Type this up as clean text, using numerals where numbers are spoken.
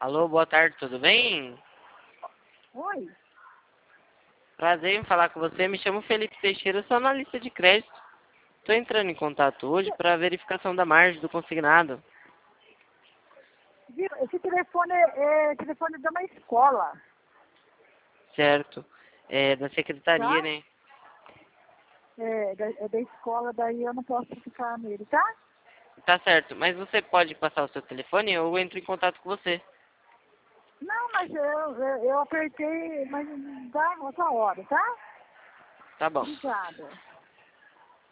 Alô, boa tarde, tudo bem? Oi? Prazer em falar com você. Me chamo Felipe Teixeira, sou analista de crédito. Estou entrando em contato hoje para verificação da margem do consignado. Viu? Esse telefone é telefone de uma escola, Certo. É da secretaria, tá? né? É da escola, daí eu não posso ficar nele, tá? Tá certo. Mas você pode passar o seu telefone ou eu entro em contato com você. Não, mas eu apertei, mas dá outra hora, tá? Tá bom. Obrigada.